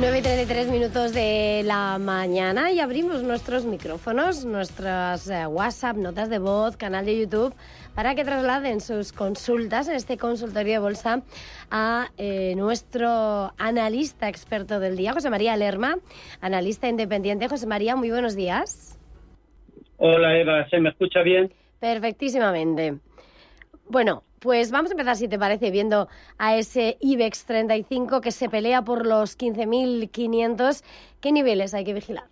9:33 de la mañana y abrimos nuestros micrófonos, nuestras WhatsApp, notas de voz, canal de YouTube, para que trasladen sus consultas en este consultorio de bolsa a nuestro analista experto del día, José María Lerma, analista independiente. José María, muy buenos días. Hola Eva, ¿se me escucha bien? Perfectísimamente. Bueno, pues vamos a empezar, si te parece, viendo a ese IBEX 35 que se pelea por los 15.500. ¿Qué niveles hay que vigilar?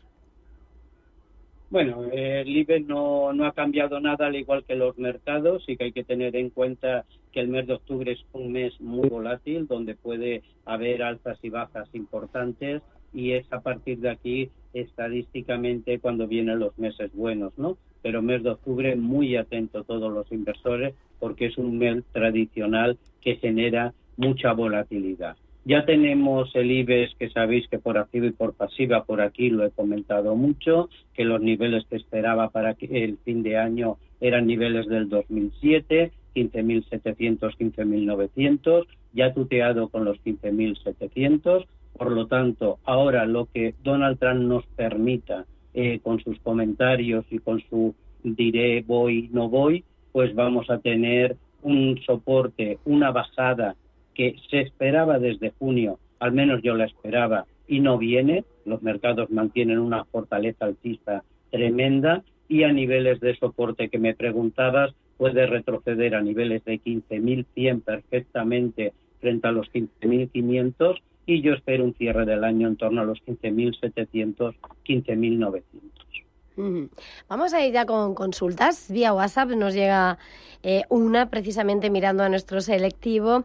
Bueno, el IBEX no ha cambiado nada, al igual que los mercados. Sí que hay que tener en cuenta que el mes de octubre es un mes muy volátil, donde puede haber alzas y bajas importantes, y es a partir de aquí, estadísticamente, cuando vienen los meses buenos, ¿no? Pero mes de octubre, muy atento todos los inversores, porque es un mes tradicional que genera mucha volatilidad. Ya tenemos el IBEX, que sabéis que por activa y por pasiva, por aquí lo he comentado mucho, que los niveles que esperaba para el fin de año eran niveles del 2007, 15.700, 15.900, ya tuteado con los 15.700. Por lo tanto, ahora lo que Donald Trump nos permita con sus comentarios y con su diré voy, no voy, pues vamos a tener un soporte, una bajada que se esperaba desde junio, al menos yo la esperaba, y no viene. Los mercados mantienen una fortaleza alcista tremenda, y a niveles de soporte que me preguntabas, puede retroceder a niveles de 15.100 perfectamente frente a los 15.500, y yo espero un cierre del año en torno a los 15.700, 15.900. Vamos a ir ya con consultas. Vía WhatsApp nos llega una, precisamente mirando a nuestro selectivo.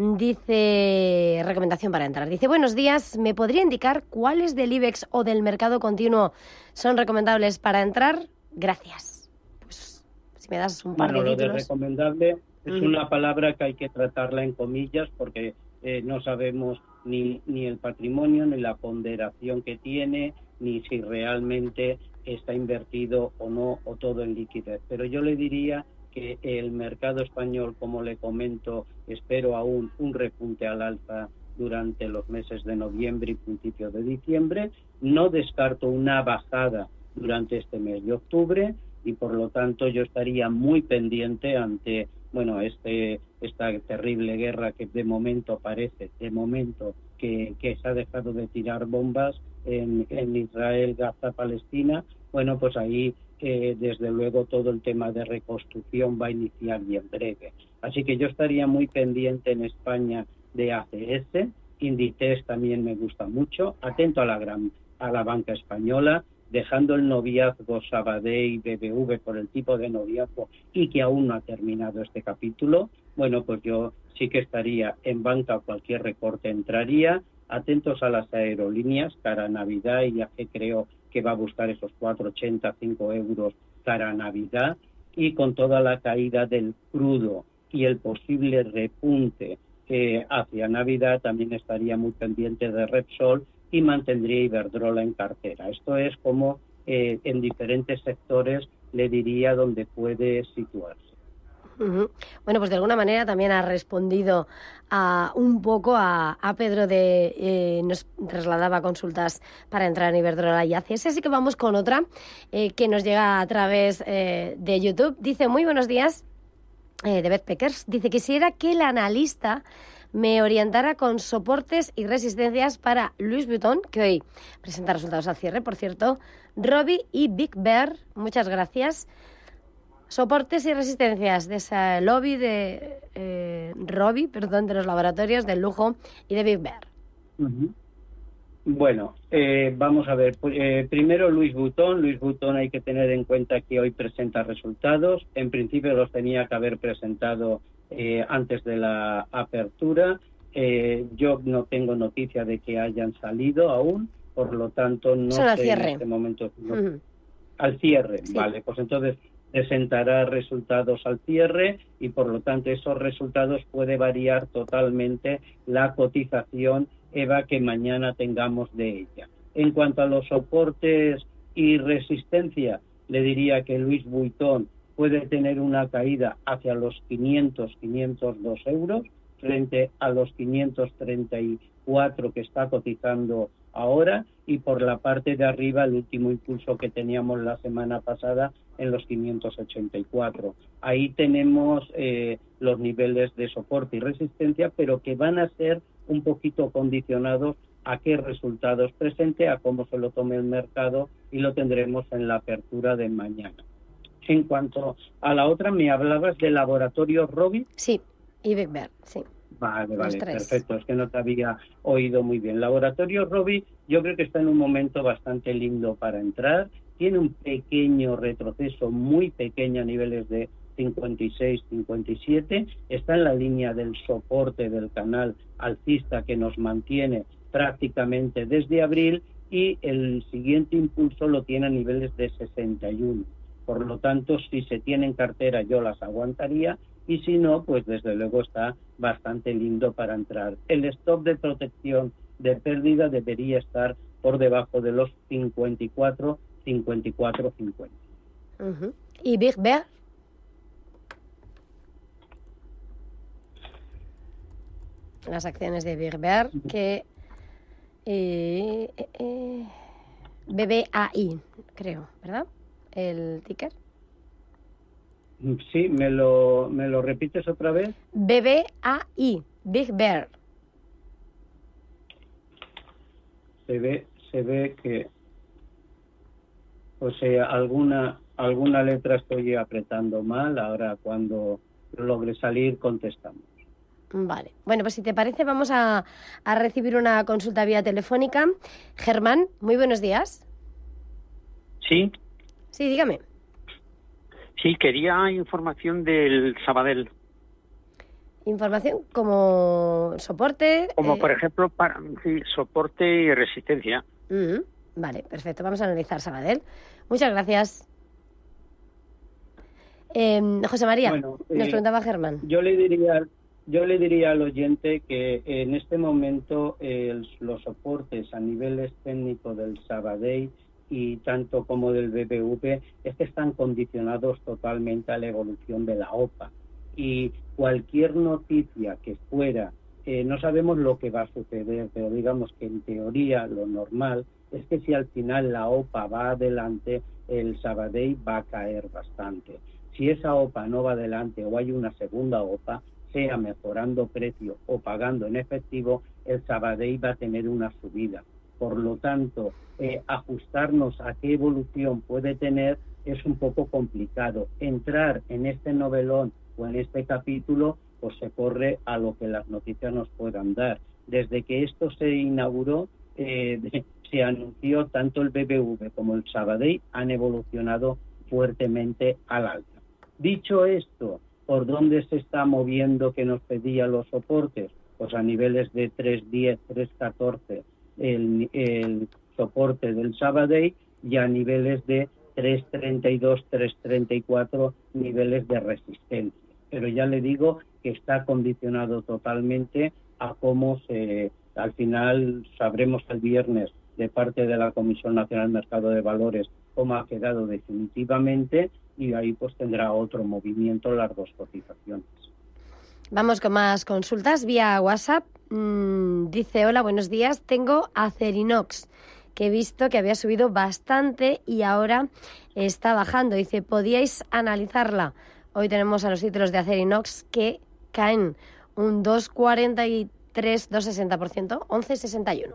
Dice, recomendación para entrar. Dice, buenos días, ¿me podría indicar cuáles del IBEX o del mercado continuo son recomendables para entrar? Gracias. Pues si me das un par de títulos. Lo de recomendable es una palabra que hay que tratarla en comillas, porque no sabemos ni el patrimonio, ni la ponderación que tiene, ni si realmente está invertido o no, o todo en liquidez. Pero yo le diría que el mercado español, como le comento, espero aún un repunte al alza durante los meses de noviembre y principios de diciembre. No descarto una bajada durante este mes de octubre, y por lo tanto yo estaría muy pendiente ante esta terrible guerra que de momento parece, que se ha dejado de tirar bombas en Israel, Gaza, Palestina. Bueno, pues ahí desde luego todo el tema de reconstrucción va a iniciar y en breve. Así que yo estaría muy pendiente en España de ACS. Inditex también me gusta mucho, atento a la banca española, dejando el noviazgo Sabadell y BBV por el tipo de noviazgo y que aún no ha terminado este capítulo. Bueno, pues yo sí que estaría en banca, cualquier recorte entraría. Atentos a las aerolíneas cara a Navidad, y ya que creo que va a buscar esos 4,80, 5 euros cara a Navidad, y con toda la caída del crudo y el posible repunte hacia Navidad, también estaría muy pendiente de Repsol y mantendría Iberdrola en cartera. Esto es como en diferentes sectores le diría dónde puede situarse. Bueno, pues de alguna manera también ha respondido un poco a Pedro nos trasladaba consultas para entrar en Iberdrola y ACS. Así que vamos con otra que nos llega a través de YouTube. Dice, muy buenos días, de Beth Peckers. Dice, quisiera que el analista me orientara con soportes y resistencias para Louis Vuitton, que hoy presenta resultados al cierre, por cierto, Robbie y Big Bear. Muchas gracias. Soportes y resistencias de ese lobby de Robbie, de los laboratorios del lujo y de Big Bear. Bueno, vamos a ver. Primero Louis Vuitton. Louis Vuitton hay que tener en cuenta que hoy presenta resultados. En principio los tenía que haber presentado antes de la apertura. Yo no tengo noticia de que hayan salido aún, por lo tanto no sé en este momento. Al cierre, sí. Vale, pues entonces presentará resultados al cierre, y por lo tanto esos resultados puede variar totalmente la cotización, Eva, que mañana tengamos de ella. En cuanto a los soportes y resistencia, le diría que Louis Vuitton puede tener una caída hacia los 502 euros, frente a los 534 que está cotizando ahora, y por la parte de arriba el último impulso que teníamos la semana pasada en los 584. Ahí tenemos los niveles de soporte y resistencia, pero que van a ser un poquito condicionados a qué resultados presente, a cómo se lo tome el mercado, y lo tendremos en la apertura de mañana. En cuanto a la otra, me hablabas de Laboratorio Robi. Sí, y Big Bear, sí. Vale, perfecto, es que no te había oído muy bien. Laboratorio Robi, yo creo que está en un momento bastante lindo para entrar. Tiene un pequeño retroceso, muy pequeño, a niveles de 56, 57. Está en la línea del soporte del canal alcista que nos mantiene prácticamente desde abril, y el siguiente impulso lo tiene a niveles de 61. Por lo tanto, si se tiene en cartera, yo las aguantaría, y si no, pues desde luego está bastante lindo para entrar. El stop de protección de pérdida debería estar por debajo de los 54, 50. ¿Y Big Bear? Las acciones de Big Bear, que BBAI, creo, ¿verdad? El ticker. Sí, ¿me lo repites otra vez? BBAI, Big Bear. Se ve que, o sea, alguna letra estoy apretando mal. Ahora, cuando logre salir, contestamos. Vale. Bueno, pues si te parece, vamos a recibir una consulta vía telefónica. Germán, muy buenos días. Sí. Sí, dígame. Sí, quería información del Sabadell. Información como soporte. Como por ejemplo, soporte y resistencia. Vale, perfecto. Vamos a analizar Sabadell. Muchas gracias. José María, nos preguntaba Germán. Yo le diría al oyente que en este momento los soportes a niveles técnicos del Sabadell y tanto como del BBV es que están condicionados totalmente a la evolución de la OPA, y cualquier noticia que fuera, no sabemos lo que va a suceder, pero digamos que en teoría lo normal es que si al final la OPA va adelante, el Sabadell va a caer bastante. Si esa OPA no va adelante o hay una segunda OPA, sea mejorando precio o pagando en efectivo, el Sabadell va a tener una subida. Por lo tanto, ajustarnos a qué evolución puede tener es un poco complicado. Entrar en este novelón o en este capítulo, pues se corre a lo que las noticias nos puedan dar. Desde que esto se inauguró, se anunció, tanto el BBV como el Sabadell han evolucionado fuertemente al alza. Dicho esto, ¿por dónde se está moviendo que nos pedía los soportes? Pues a niveles de 3.10, 3.14 el soporte del Sabadell, y a niveles de 3.32, 3.34 niveles de resistencia. Pero ya le digo que está condicionado totalmente a cómo al final sabremos el viernes de parte de la Comisión Nacional del Mercado de Valores cómo ha quedado definitivamente, y ahí pues tendrá otro movimiento las dos cotizaciones. Vamos con más consultas vía WhatsApp. Dice, hola, buenos días, tengo Acerinox, que he visto que había subido bastante y ahora está bajando. Dice, ¿podíais analizarla? Hoy tenemos a los títulos de Acerinox que caen un 2,43, 2,60%, 11,61.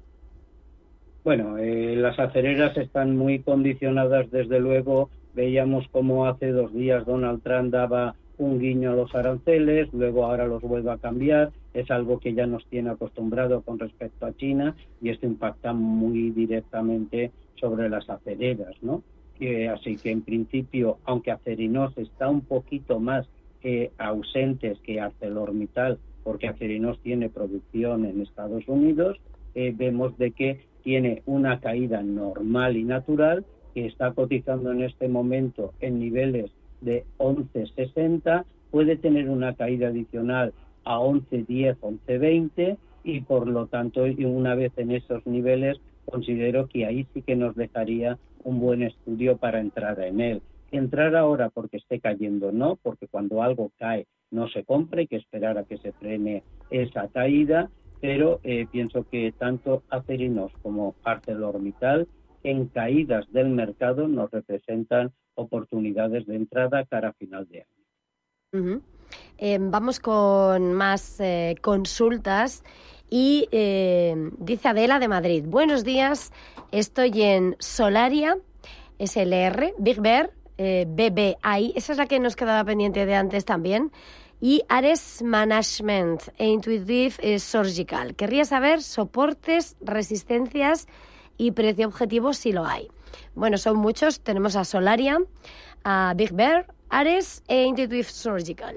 Bueno, las acereras están muy condicionadas, desde luego. Veíamos cómo hace 2 días Donald Trump daba un guiño a los aranceles, luego ahora los vuelve a cambiar. Es algo que ya nos tiene acostumbrado con respecto a China, y esto impacta muy directamente sobre las acereras, ¿no? Así que en principio, aunque Acerinox está un poquito más ausentes que ArcelorMittal, porque Acerinox tiene producción en Estados Unidos, vemos de que tiene una caída normal y natural, que está cotizando en este momento en niveles de 11,60, puede tener una caída adicional a 11,10, 11,20, y por lo tanto, una vez en esos niveles, considero que ahí sí que nos dejaría un buen estudio para entrar en él. Entrar ahora porque esté cayendo, no, porque cuando algo cae no se compre, hay que esperar a que se frene esa caída, pero pienso que tanto Acerinox como ArcelorMittal en caídas del mercado nos representan oportunidades de entrada cara a final de año. Vamos con más consultas y dice Adela de Madrid: buenos días, estoy en Solaria SLR, Big Bear, BBI, esa es la que nos quedaba pendiente de antes también, y Ares Management e Intuitive Surgical. Querría saber soportes, resistencias y precio objetivo si lo hay. Bueno, son muchos. Tenemos a Solaria, a Big Bear, Ares e Intuitive Surgical.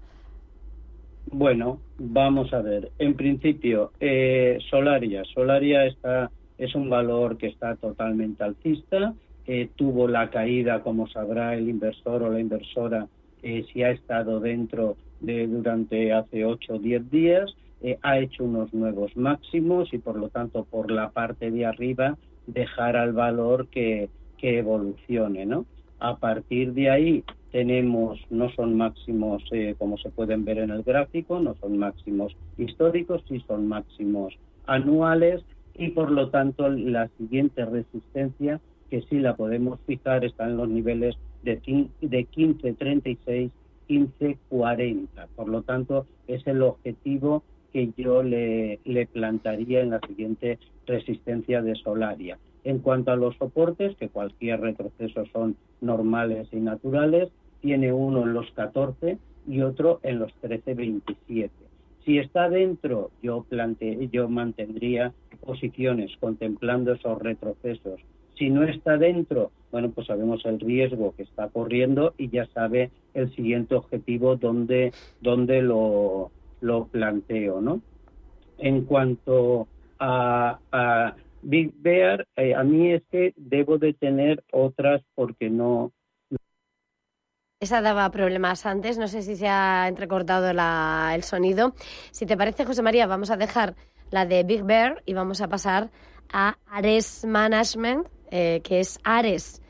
Bueno, vamos a ver. En principio, Solaria es un valor que está totalmente alcista. Tuvo la caída, como sabrá el inversor o la inversora, si ha estado dentro durante hace 8 o 10 días. Ha hecho unos nuevos máximos y por lo tanto por la parte de arriba dejar al valor que evolucione, ¿no? A partir de ahí no son máximos como se pueden ver en el gráfico, no son máximos históricos, sí son máximos anuales y por lo tanto la siguiente resistencia que sí la podemos fijar está en los niveles de 15.36, 15.40. Por lo tanto es el objetivo que yo le plantaría en la siguiente resistencia de Solaria. En cuanto a los soportes, que cualquier retroceso son normales y naturales, tiene uno en los 14 y otro en los 13.27. Si está dentro, yo mantendría posiciones contemplando esos retrocesos. Si no está dentro, bueno, pues sabemos el riesgo que está corriendo y ya sabe el siguiente objetivo donde lo planteo, ¿no? En cuanto a Big Bear, a mí es que debo de tener otras porque no... Esa daba problemas antes, no sé si se ha entrecortado el sonido. Si te parece, José María, vamos a dejar la de Big Bear y vamos a pasar a Ares Management, que es Ares,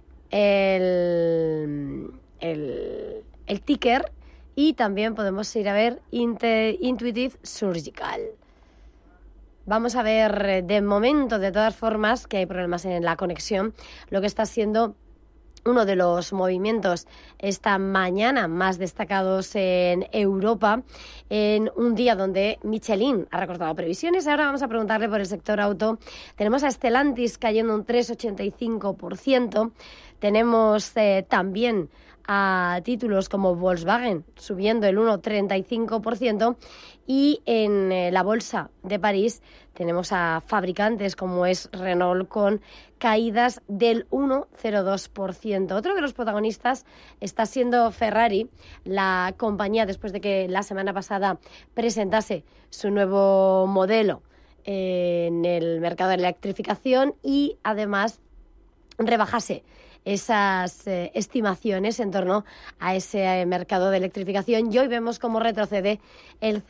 el ticker, y también podemos ir a ver Intuitive Surgical. Vamos a ver de momento, de todas formas, que hay problemas en la conexión, lo que está siendo uno de los movimientos esta mañana más destacados en Europa, en un día donde Michelin ha recortado previsiones. Ahora vamos a preguntarle por el sector auto. Tenemos a Stellantis cayendo un 3,85%. Tenemos también a títulos como Volkswagen subiendo el 1,35%, y en la bolsa de París tenemos a fabricantes como es Renault con caídas del 1,02%. Otro de los protagonistas está siendo Ferrari, la compañía, después de que la semana pasada presentase su nuevo modelo en el mercado de la electrificación y además rebajase esas estimaciones en torno a ese mercado de electrificación, y hoy vemos cómo retrocede el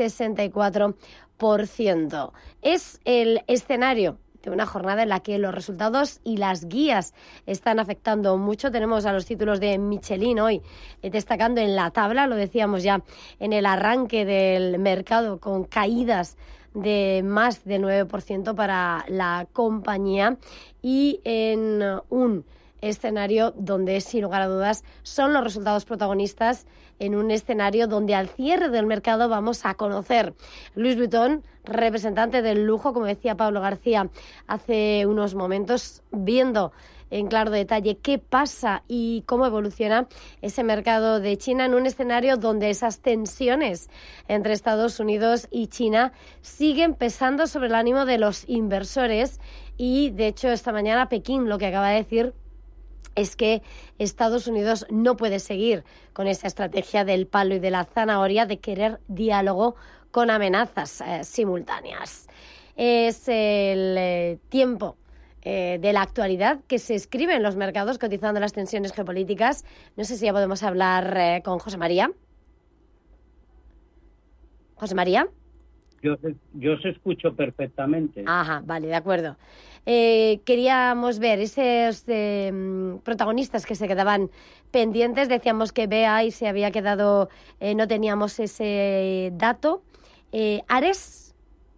0,64%. Es el escenario de una jornada en la que los resultados y las guías están afectando mucho. Tenemos a los títulos de Michelin hoy destacando en la tabla, lo decíamos ya en el arranque del mercado, con caídas de más del 9% para la compañía, y en un escenario donde, sin lugar a dudas, son los resultados protagonistas, en un escenario donde al cierre del mercado vamos a conocer Louis Vuitton, representante del lujo, como decía Pablo García hace unos momentos, viendo en claro detalle qué pasa y cómo evoluciona ese mercado de China en un escenario donde esas tensiones entre Estados Unidos y China siguen pesando sobre el ánimo de los inversores. Y, de hecho, esta mañana Pekín lo que acaba de decir es que Estados Unidos no puede seguir con esa estrategia del palo y de la zanahoria de querer diálogo con amenazas simultáneas. Es el tiempo de la actualidad que se escribe en los mercados, cotizando las tensiones geopolíticas. No sé si ya podemos hablar con José María. José María. Yo os escucho perfectamente. Ajá, vale, de acuerdo. Queríamos ver esos protagonistas que se quedaban pendientes. Decíamos que Bea y se había quedado, no teníamos ese dato. Ares.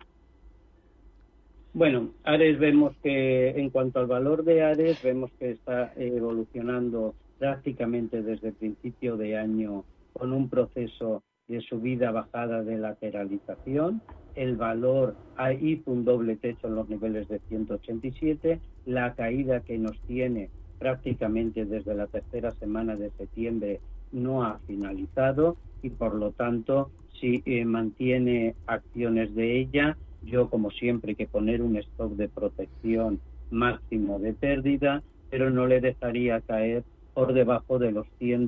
Bueno, Ares vemos que en cuanto al valor de Ares, vemos que está evolucionando prácticamente desde el principio de año con un proceso de subida-bajada de lateralización. El valor hizo un doble techo en los niveles de 187. La caída que nos tiene prácticamente desde la tercera semana de septiembre no ha finalizado y por lo tanto si mantiene acciones de ella, yo como siempre hay que poner un stock de protección máximo de pérdida, pero no le dejaría caer por debajo de los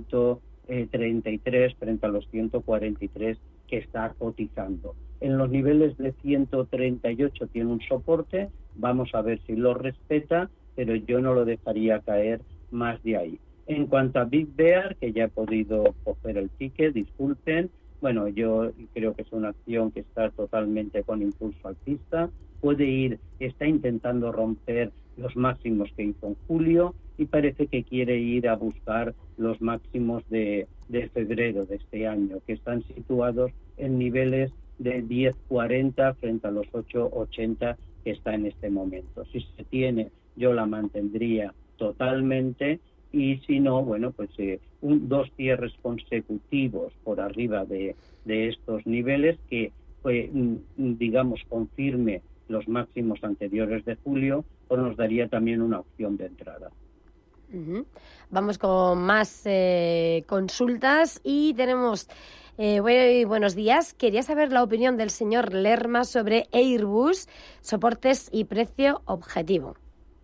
133 frente a los 143 que está cotizando. En los niveles de 138 tiene un soporte, vamos a ver si lo respeta, pero yo no lo dejaría caer más de ahí. En cuanto a Big Bear, que ya he podido coger el ticket, disculpen, bueno, yo creo que es una acción que está totalmente con impulso alcista, está intentando romper los máximos que hizo en julio y parece que quiere ir a buscar los máximos de febrero de este año, que están situados en niveles de 10.40 frente a los 8.80 que está en este momento. Si se tiene, yo la mantendría totalmente y si no, bueno, pues dos cierres consecutivos por arriba de estos niveles que, digamos, confirme los máximos anteriores de julio, pues nos daría también una opción de entrada. Uh-huh. Vamos con más consultas y tenemos... buenos días. Quería saber la opinión del señor Lerma sobre Airbus, soportes y precio objetivo.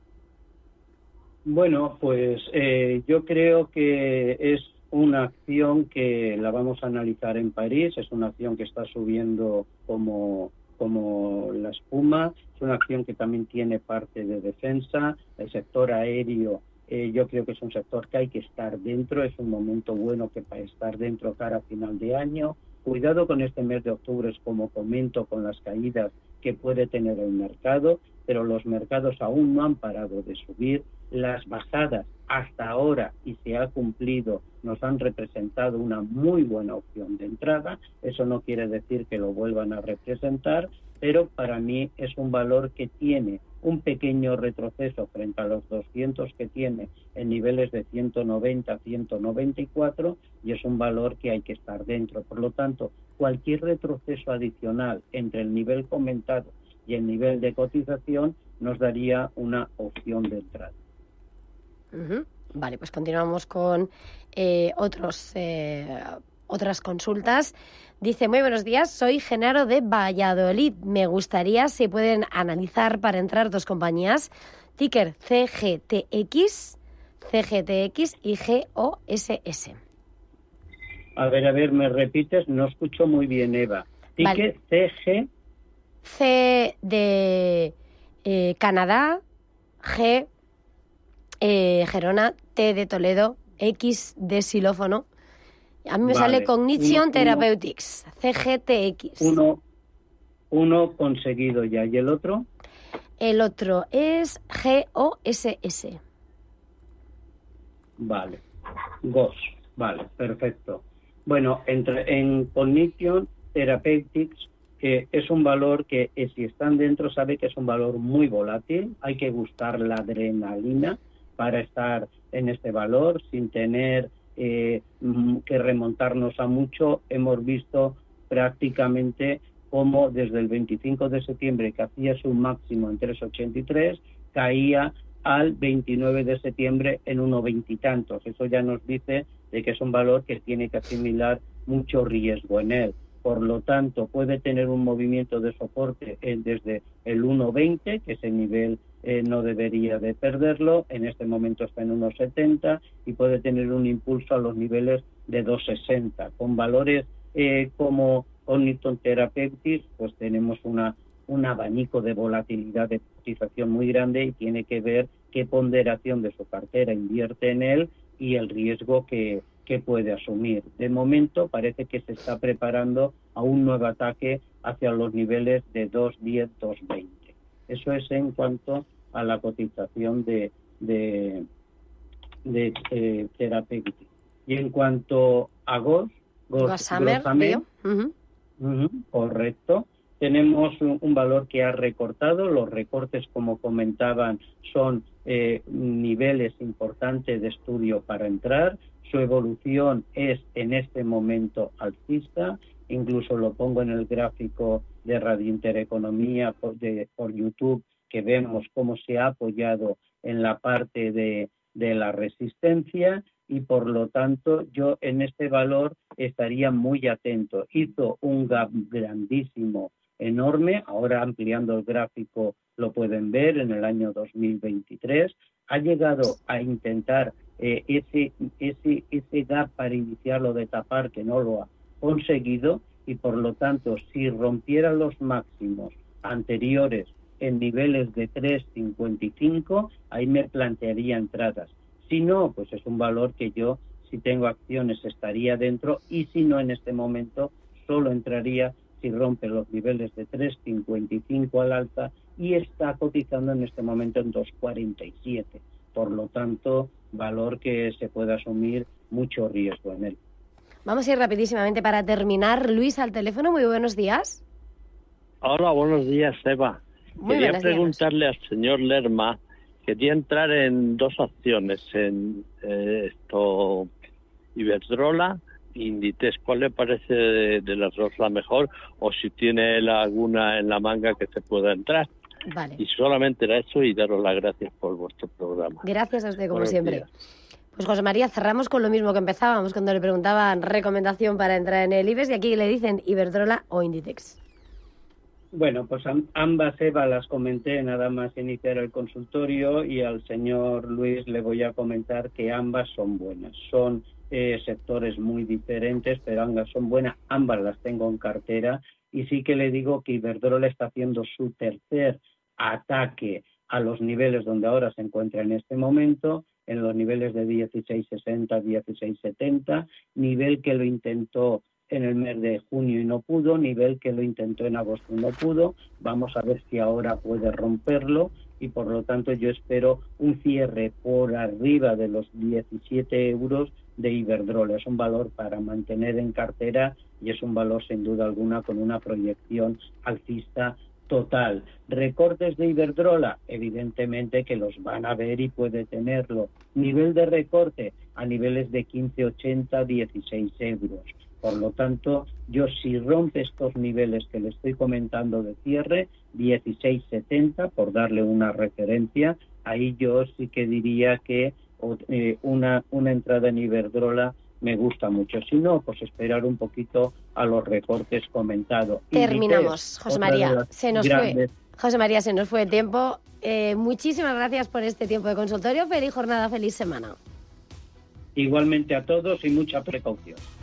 Bueno, pues yo creo que es una acción que la vamos a analizar en París. Es una acción que está subiendo como la espuma. Es una acción que también tiene parte de defensa. El sector aéreo yo creo que es un sector que hay que estar dentro. Es un momento bueno que para estar dentro cara a final de año. Cuidado con este mes de octubre, como comento, con las caídas que puede tener el mercado, pero los mercados aún no han parado de subir. Las bajadas hasta ahora, y se ha cumplido, nos han representado una muy buena opción de entrada. Eso no quiere decir que lo vuelvan a representar, pero para mí es un valor que tiene un pequeño retroceso frente a los 200 que tiene en niveles de 190, 194, y es un valor que hay que estar dentro. Por lo tanto, cualquier retroceso adicional entre el nivel comentado y el nivel de cotización nos daría una opción de entrada. Uh-huh. Vale, pues continuamos con otras consultas. Dice, muy buenos días, soy Genaro de Valladolid. Me gustaría si pueden analizar para entrar dos compañías, ticker CGTX y GOSS. A ver, ¿me repites? No escucho muy bien, Eva. Ticker vale. CG... C de Canadá, G Gerona, T de Toledo, X de xilófono. A mí me sale Cognition Therapeutics, CGTX. Uno conseguido ya. ¿Y el otro? El otro es GOSS. Vale. GOS. Vale, perfecto. Bueno, en Cognition Therapeutics es un valor que si están dentro sabe que es un valor muy volátil. Hay que buscar la adrenalina para estar en este valor sin tener que remontarnos a mucho. Hemos visto prácticamente cómo desde el 25 de septiembre, que hacía su máximo en 3,83, caía al 29 de septiembre en 1,20 y tantos. Eso ya nos dice de que es un valor que tiene que asimilar mucho riesgo en él. Por lo tanto, puede tener un movimiento de soporte desde el 1,20, que ese nivel no debería de perderlo. En este momento está en 1,70 y puede tener un impulso a los niveles de 2,60. Con valores como Cognition Therapeutics, pues tenemos un abanico de volatilidad de cotización muy grande y tiene que ver qué ponderación de su cartera invierte en él y el riesgo que puede asumir. De momento parece que se está preparando a un nuevo ataque hacia los niveles de 2.10, 2.20. Eso es en cuanto a la cotización de Therapeutic. Y en cuanto a Gossamer, correcto, tenemos un valor que ha recortado. Los recortes, como comentaban, son niveles importantes de estudio para entrar. Su evolución es en este momento alcista. Incluso lo pongo en el gráfico de Radio Intereconomía por YouTube, que vemos cómo se ha apoyado en la parte de la resistencia, y por lo tanto yo en este valor estaría muy atento. Hizo un gap grandísimo, enorme, ahora ampliando el gráfico lo pueden ver, en el año 2023, ha llegado a intentar ese gap para iniciarlo de tapar, que no lo ha conseguido, y por lo tanto si rompiera los máximos anteriores en niveles de 3,55, ahí me plantearía entradas. Si no, pues es un valor que yo, si tengo acciones, estaría dentro, y si no, en este momento solo entraría si rompe los niveles de 3,55 al alza, y está cotizando en este momento en 2,47. Por lo tanto, valor que se puede asumir mucho riesgo en él. Vamos a ir rapidísimamente para terminar. Luis, al teléfono, muy buenos días. Hola, buenos días, Eva. Quería preguntarle al señor Lerma, quería entrar en dos acciones, en Iberdrola e Inditex. ¿Cuál le parece de las dos la mejor? O si tiene alguna en la manga que se pueda entrar. Vale. Y solamente era eso, y daros las gracias por vuestro programa. Gracias a usted, como Buenos siempre. días. Pues José María, cerramos con lo mismo que empezábamos cuando le preguntaban recomendación para entrar en el IBEX, y aquí le dicen Iberdrola o Inditex. Bueno, pues ambas, Eva, las comenté nada más iniciar el consultorio, y al señor Luis le voy a comentar que ambas son buenas. Son sectores muy diferentes, pero ambas son buenas, ambas las tengo en cartera, y sí que le digo que Iberdrola está haciendo su tercer ataque a los niveles donde ahora se encuentra en este momento, en los niveles de 16,60, 16,70, nivel que lo intentó en el mes de junio y no pudo, nivel que lo intentó en agosto y no pudo. Vamos a ver si ahora puede romperlo, y por lo tanto yo espero un cierre por arriba de los 17 euros de Iberdrola. Es un valor para mantener en cartera, y es un valor sin duda alguna con una proyección alcista total. Recortes de Iberdrola, evidentemente que los van a ver y puede tenerlo. Nivel de recorte a niveles de 15,80, 16 euros. Por lo tanto, yo si rompe estos niveles que le estoy comentando de cierre, 16,70, por darle una referencia, ahí yo sí que diría que una entrada en Iberdrola me gusta mucho. Si no, pues esperar un poquito a los recortes comentados. Terminamos, José María. José María, se nos fue el tiempo. Muchísimas gracias por este tiempo de consultorio. Feliz jornada, feliz semana. Igualmente a todos, y mucha precaución.